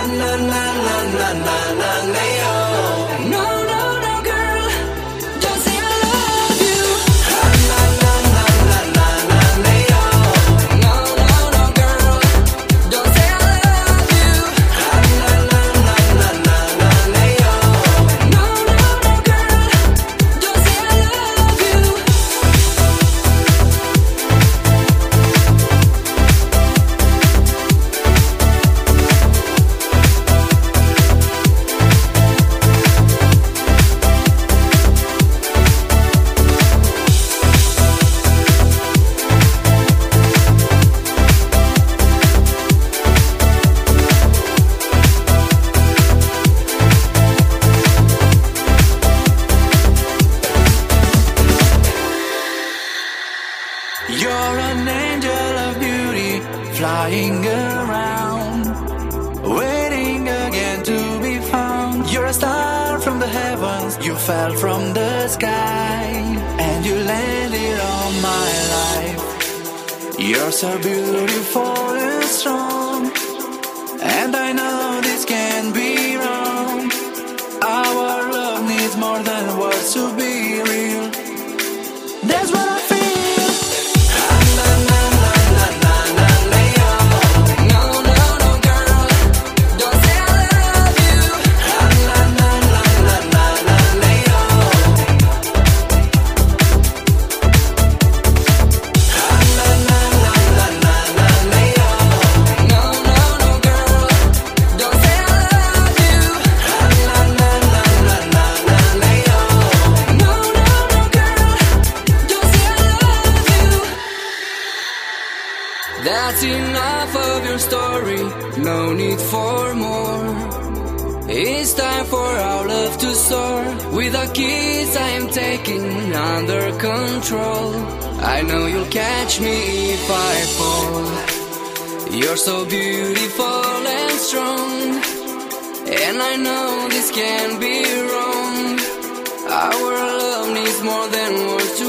You're an angel of beauty, flying around, waiting again to be found. You're a star from the heavens, you fell from the sky, and you landed on my life. You're so beautiful and strong, and I know this can't be wrong. Our love needs more than words to be real. That's what I feel. That's enough of your story, no need for more. It's time for our love to soar. With a kiss I am taking under control. I know you'll catch me if I fall. You're so beautiful and strong, and I know this can't be wrong. Our love needs more than words